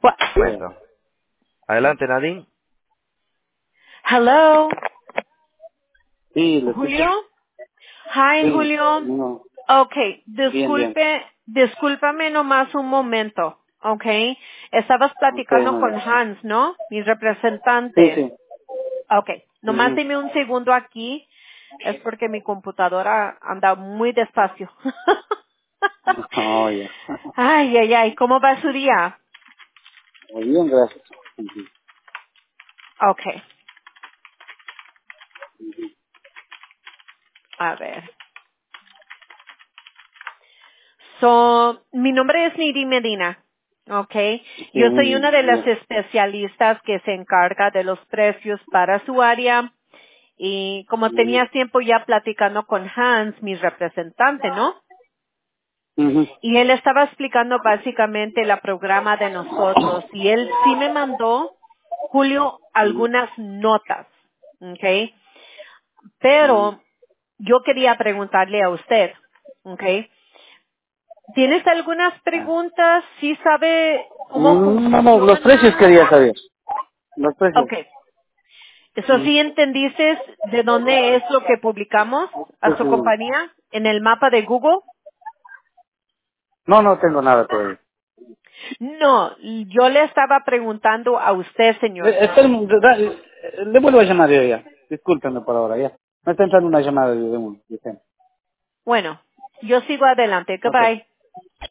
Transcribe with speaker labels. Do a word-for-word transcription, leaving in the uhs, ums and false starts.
Speaker 1: What?
Speaker 2: Momento. Adelante, Nadine.
Speaker 1: Hello,
Speaker 3: Sí, lo escucho.
Speaker 1: Julio. Hi,
Speaker 3: Sí,
Speaker 1: Julio.
Speaker 3: no,
Speaker 1: Okay,
Speaker 3: bien, bien.
Speaker 1: disculpe, discúlpame nomás un momento. Okay, estabas
Speaker 3: Ok,
Speaker 1: platicando
Speaker 3: muy
Speaker 1: con
Speaker 3: bien.
Speaker 1: Hans, ¿no? Mi
Speaker 3: Sí,
Speaker 1: representante.
Speaker 3: sí.
Speaker 1: Okay, nomás
Speaker 3: Ujú.
Speaker 1: dime un segundo aquí. Es porque mi computadora anda muy despacio.
Speaker 3: Oh, ya.
Speaker 1: Ay, ay, ay, ¿cómo va su día?
Speaker 3: Muy bien, gracias. Ujú.
Speaker 1: Okay, a ver. So, mi nombre es Nidi Medina, okay.
Speaker 3: Sí,
Speaker 1: Yo
Speaker 3: muy
Speaker 1: soy
Speaker 3: bien.
Speaker 1: una de las
Speaker 3: Ya.
Speaker 1: especialistas que se encarga de los precios para su área y como
Speaker 3: Ujú.
Speaker 1: tenías tiempo ya platicando con Hans, mi representante, ¿no?
Speaker 3: Ujú.
Speaker 1: Y él estaba explicando básicamente la programa de nosotros y él sí me mandó, Julio,
Speaker 3: Ujú.
Speaker 1: algunas notas, okay.
Speaker 3: Ujú.
Speaker 1: Pero yo quería preguntarle a usted, okay. ¿Tienes algunas
Speaker 3: Ah.
Speaker 1: preguntas? ¿Sí sabe cómo
Speaker 3: Mm, No, no, los precios
Speaker 1: funciona?
Speaker 3: quería saber. Los precios.
Speaker 1: Ok. ¿Eso
Speaker 3: Ujú.
Speaker 1: sí entendiste de dónde es lo que publicamos
Speaker 3: Sí,
Speaker 1: a su
Speaker 3: sí.
Speaker 1: compañía? ¿En el mapa de Google?
Speaker 3: No, no tengo nada todavía.
Speaker 1: No, yo le estaba preguntando a usted, señor.
Speaker 3: Eh, espérame, da- da- eh, le vuelvo a llamar yo ya. Discúlpenme por ahora, ya. Me está entrando una llamada de, de un... de gente.
Speaker 1: Bueno, yo sigo adelante.
Speaker 3: Ok.
Speaker 1: Goodbye.